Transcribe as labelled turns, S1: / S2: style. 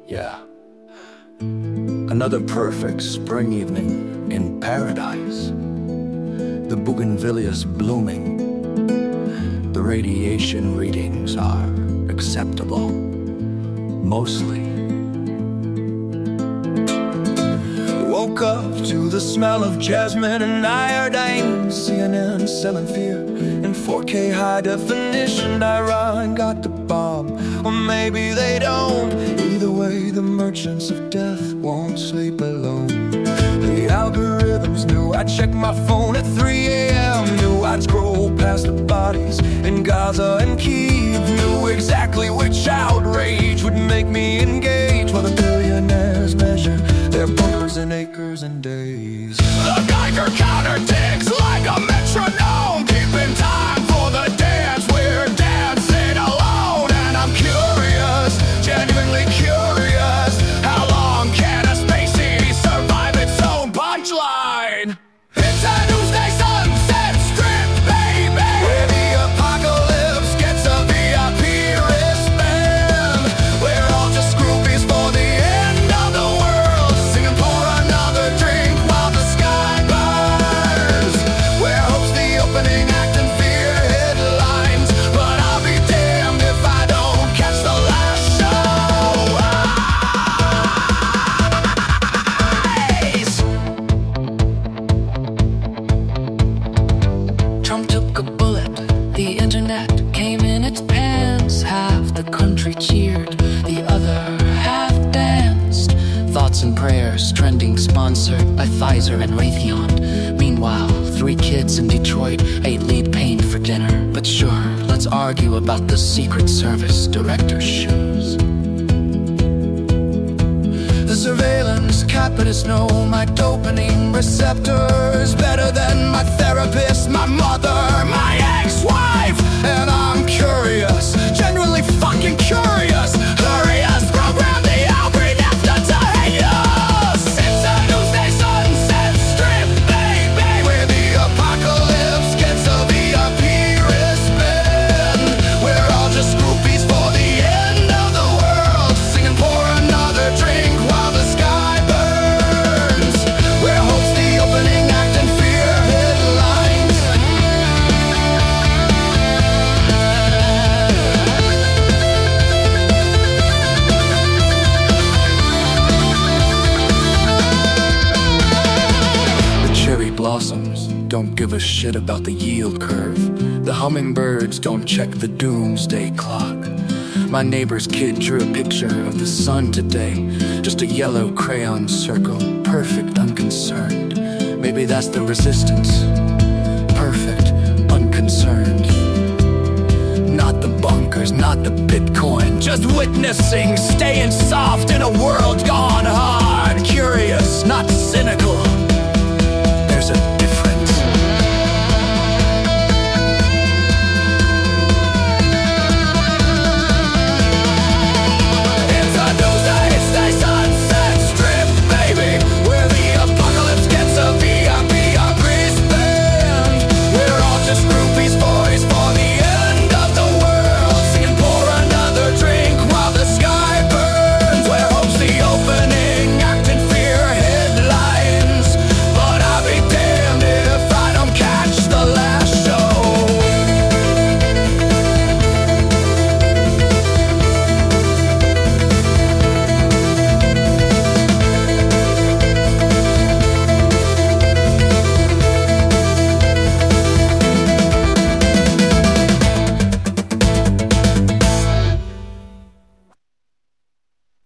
S1: Yeah. Another perfect spring evening in paradise. The bougainvillea's blooming. The radiation readings are acceptable, mostly. Woke up to the smell of jasmine and iodine. CNN selling fear in 4K high definition. Iran got the bomb, or maybe they don't. Either way, the merchants of death won't sleep alone. The algorithms knew I'd check my phone at 3 a.m. Knew I'd scroll past the bodies in Gaza and Kyiv. Knew exactly which outrage would make me engage, while the billionaires measure their bunkers in acres and days. The Geiger counter ticks like a metronome, keeping time for the dance. We're dancing alone, and I'm curious, genuinely curious. How long can a spacey survive its own punchline? It's a Tuesday Sunset Strip, baby, where the apocalypse gets a VIP wristband. We're all just groupies for the end of the world, singing pour another drink while the sky burns. Where hope's the opening act and fear headlines, but I'll be damned if I don't catch the last show. Trump took a bullet, the internet came in its pants. Half the country cheered, the other half danced. Thoughts and prayers trending, sponsored by Pfizer and Raytheon. Meanwhile, 3 kids in Detroit ate lead paint for dinner. But sure, let's argue about the Secret Service director's shoes. The surveillance capitalists know my dopamine receptors better than my therapist, my mother, my ex-wife. And I'm curious, genuinely fucking curious. Hurry us, program the algorithm to hate us. It's a Tuesday Sunset Strip, baby, where the apocalypse gets a VIP wristband. We're all just groupies for the end of the world, singing pour another drink while the sky burns. Where hope's the opening act and fear headlines. The cherry blossoms don't give a shit about the yield curve. The hummingbirds don't check the doomsday clock. My neighbor's kid drew a picture of the sun today, just a yellow crayon circle, perfect, unconcerned. Maybe that's the resistance, perfect, unconcerned. Not the bunkers, not the Bitcoin, just witnessing, staying soft in a world gone hard. Curious, not